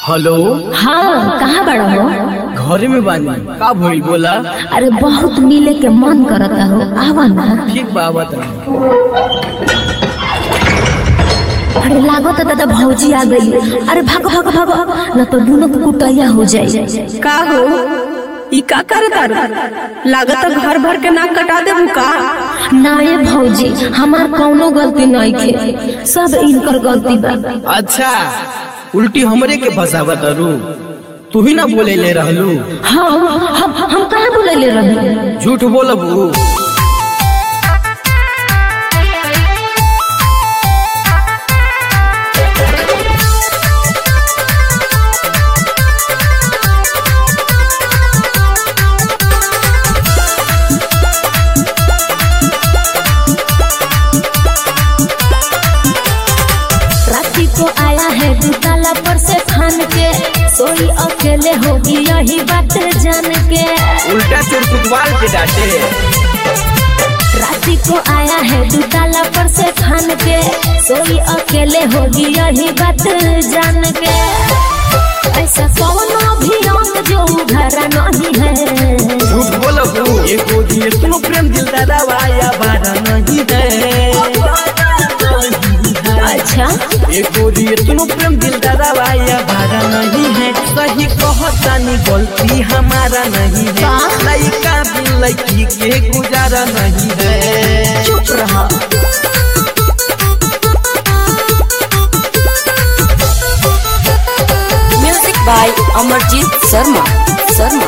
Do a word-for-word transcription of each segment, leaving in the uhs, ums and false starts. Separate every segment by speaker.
Speaker 1: Hello.
Speaker 2: हाँ, कहाँ बड़ा हो?
Speaker 1: घरे में बानी। का भइल बोला?
Speaker 2: अरे बहुत मिले के मन करता हो, आवा ना।
Speaker 1: ठीक बा बता।
Speaker 2: अरे लागो तो दादा भौजी आ गई। अरे भागो भागो भागो, न तो दोनों को कुटाइया हो जाए।
Speaker 3: का हो ई का करता लागत घर भर के नाक कटा देबू का?
Speaker 2: ना ये भौजी, हमार कौनो गलती नहीं थे, सब इनकर गलती बा।
Speaker 1: अच्छा, उल्टी हमरे के फसावा करू। तू ही ना बोले ले रहलू।
Speaker 2: हाँ, हम हम कहाँ बोले ले रहे?
Speaker 1: झूठ बोलबू।
Speaker 2: राती को आया है दुताला पर से खान के, सोई अकेले होगी यही बात जान के।
Speaker 1: उल्टा चोर कुटवाल के डांटे।
Speaker 2: राती को आया है दुताला पर से खान के, सोई अकेले होगी यही बात जान के। ऐसा कौन भी रंग जो घर नहीं है।
Speaker 1: झूठ बोलबू। एको दिए तुम प्रेम दिल दरवाया बारा नहीं है।
Speaker 2: अच्छा,
Speaker 1: एको दिए तुम प्रेम दिल दरवाया बारा नहीं है। सही कहतानी गलती हमारा नहीं है। लड़का भी लड़की के गुजारा नहीं है।
Speaker 2: चुप रहा।
Speaker 3: Music by Amarjeet Sharma Sharma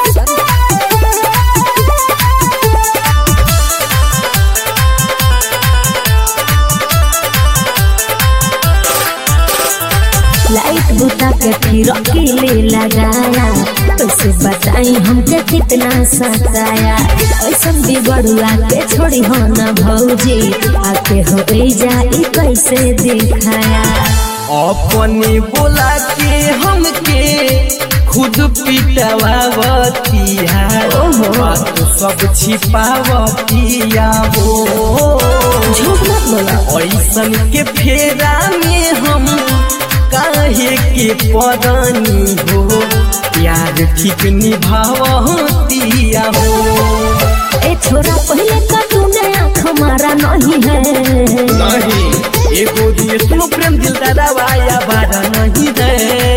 Speaker 2: light बुता के फिर अकेले लगाया, कैसे बताई हमके कितना सताया। ऐसा बिगड़ुआ के छोड़ी हो न भौजी, आके हो जाई कैसे दिखाया।
Speaker 1: अपने बोला के हमके खुद पिटवावतिया। बात सब छिपावतिया हो।
Speaker 2: झूठ मत बोला।
Speaker 1: ऐसन के फेरा में हम काहे के परानी हो। प्यार ठीक निभावतिया हो।
Speaker 2: ए छोरा पहले का तूने आँख मारा नहीं है।
Speaker 1: नहीं, एगो दिए तुम प्रेम दिल दरवाया बारा नहीं है।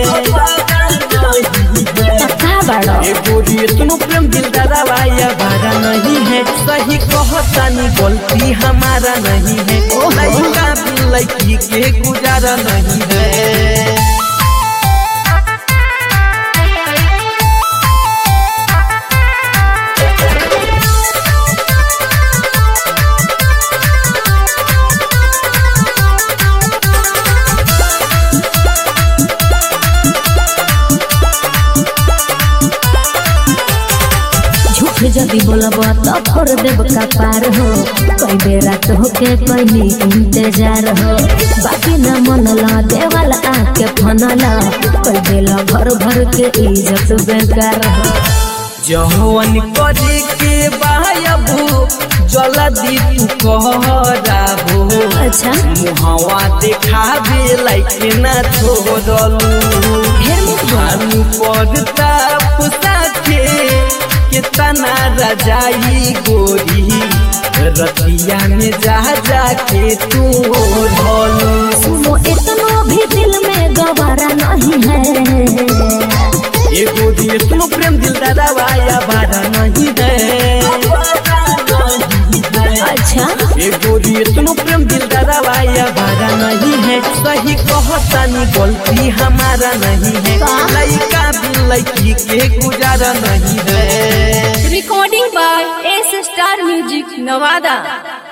Speaker 2: कहाँ बड़ा?
Speaker 1: एगो दिए तुम प्रेम दिल दरवाया बारा नहीं है। सही कहतानी गलती हमारा नहीं है। लड़का भी लड़की के गुजारा नहीं है।
Speaker 2: जदि बोलब तो फोड़ देव का पार हो। कई बेरा तो के कैली इंतजार हो, बाकी न मनला देवाल आके फनला। कई बेला भर भर के इज्जत बेकार हो।
Speaker 1: जवन करे के बायबू जल्दी तू कहराबू।
Speaker 2: अच्छा,
Speaker 1: मुहावा देखाबे लाइक ना छोड़लू। भानु पड़ता पुसाके कितना रजाई गोरी, रतिया में जा जाके तू ढोलू।
Speaker 2: सुनो इतना भी दिल में गवारा नहीं है।
Speaker 1: एगो दिए तुम प्रेम दिल दरवाया बारा नहीं है।
Speaker 2: अच्छा,
Speaker 1: एगो दिए तुम प्रेम दिल दरवाया बारा नहीं है। सही कहतानी गलती हमारा नहीं है। लड़का भी लड़की के गुजारा नहीं है।
Speaker 3: Recording by S star music Nawada.